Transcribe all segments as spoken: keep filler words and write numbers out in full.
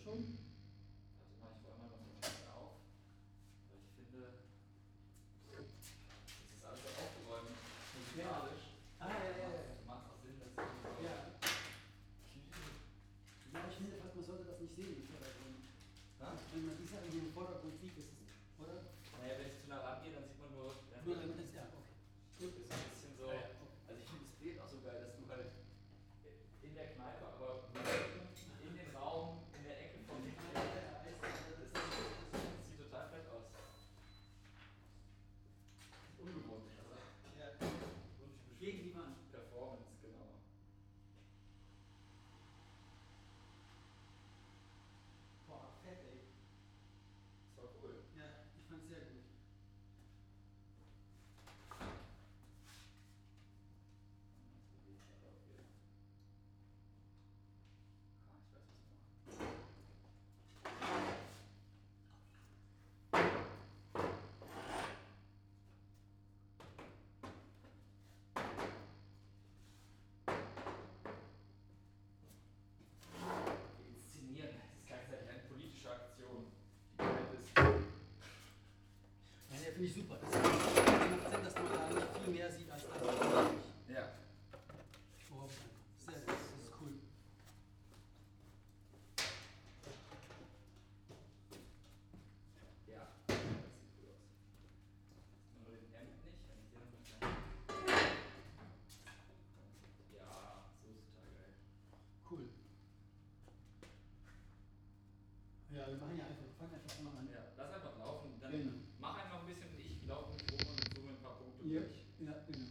schon? Warte mal, ich räume mal noch ein bisschen auf. Weil ich finde, das ist alles so aufgeräumt, musikalisch. Ah, ja, ja, ja. Das macht auch Sinn, dass ich so. Ja. Ja, ich finde fast, man sollte das nicht sehen im Vordergrund. Ha? Wenn man die Sachen hier im Vordergrund sieht, ist es, oder? Naja, wenn ich zu nah rangehe, dann sieht man nur. Dann Nur damit es, ja, okay. Gut, ist ein bisschen so. Ja, ja, okay. Also ich finde das Bild auch so geil, dass du halt in der Kneipe, aber in den Raum, in der Ecke von dem Kneipe, das, das sieht total fett aus. Ungewohnt. Also, Ja. und Gegen die Wand. Performance, genau. Boah, fett, ey. Das war cool. Ja, ich fand's sehr gut. Inszenieren, das ist gleichzeitig eine politische Aktion. Die Band ist. Ja, ja, finde ich super. Das macht Sinn, dass man da nicht viel mehr sieht als das. Ja. Überhaupt einfach. Sehr gut, das ist cool. Ja, das sieht cool aus. Nur den Hemd nicht, wenn ich den noch nicht kann. Ja, so ist total geil. Cool. Ja, wir machen ja einfach, fangen einfach mal an. Ja, lass einfach laufen, dann Genau. mach einfach ein bisschen und ich laufe mit rum und zoome ein paar Punkte Ja, durch. ja, genau.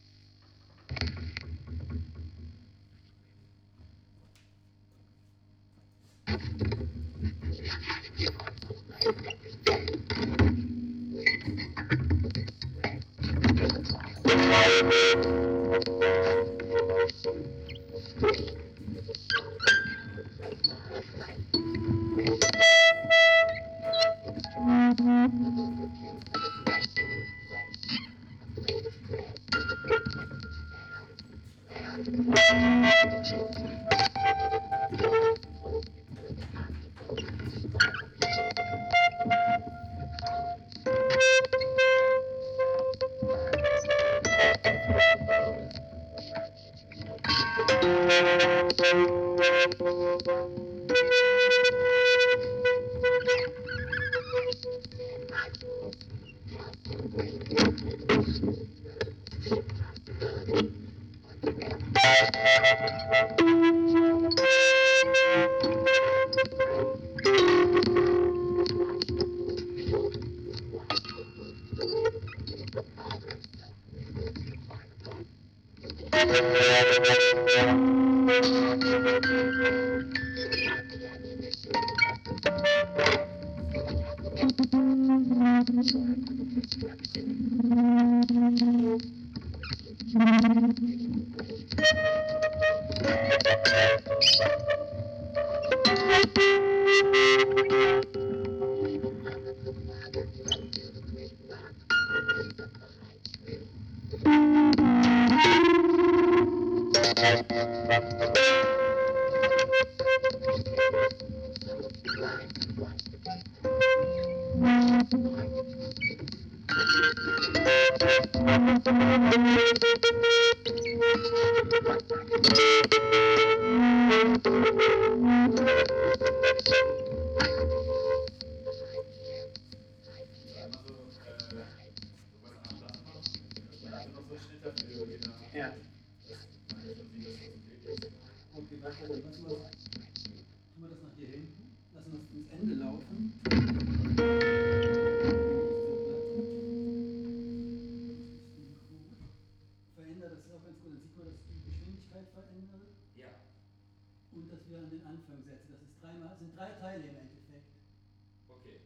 Ja. Okay, warte, dann lassen wir, tun wir das nach hier hinten, lassen wir es ins Ende laufen. Verändert das ist auch ganz gut, dann sieht man, dass ich die Geschwindigkeit verändere. Ja. Und dass wir an den Anfang setzen. Das ist dreimal, das sind drei Teile im Endeffekt. Okay.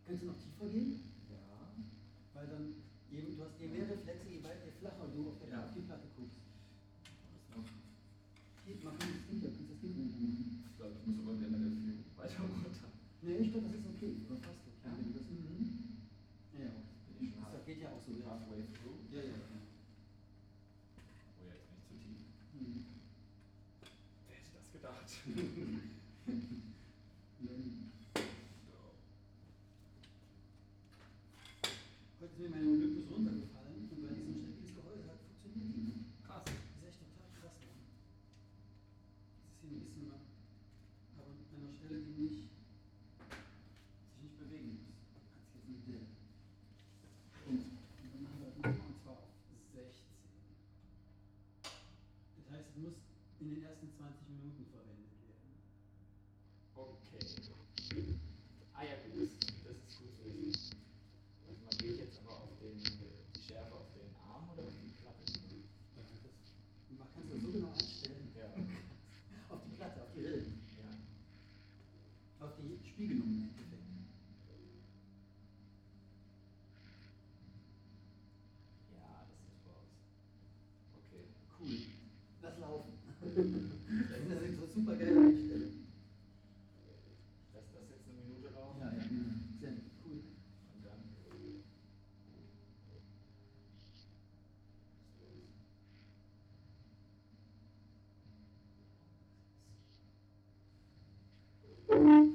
Kannst du noch tiefer gehen? Ja. Weil dann, je, du hast je mehr Reflexe, je, weit, je flacher du auf, der, Ja. auf die Platte guckst. Was noch? Hier, man kann das Ding, kannst das Ding runter machen. Ich glaube, ich muss aber generell viel weiter runter. Nee, ich glaube, das ist okay. Oder fast okay. Ja? Wenn du das, mhm. Ja, ja. Bin ich schon Das halb, geht ja auch so. Ja, halfway through? ja. ja. ja. Oh ja, jetzt bin ich zu tief. Mhm. Wer hätte das gedacht? So. Heute ist mir meine Olympus runtergefallen und weil die so ein schreckliches Gehäuse hat, funktioniert die nicht. Krass. Das ist echt total krass. Ne? Das ist hier ein bisschen mal, aber an einer Stelle, die nicht, sich nicht bewegen muss. Als jetzt ein Dill. Und dann machen wir das nochmal und zwar auf sechzehn. Das heißt, es muss in den ersten zwanzig Minuten verwendet werden. Okay. Ah ja, gut, das, das ist gut zu wissen. Also man geht jetzt aber auf den, die Schärfe auf den Arm oder auf die Platte? Ja, das, man kann es das so genau einstellen. Ja. Auf die Platte, auf die Rillen. Ja. Auf die Spiegelung im Endeffekt. Ja, das sieht super aus. Okay. Cool. Lass laufen. Das ist eine super geile Einstellung. Lass das jetzt eine Minute laufen. Ja, ja, genau. Sehr gut. Cool. Und dann. So.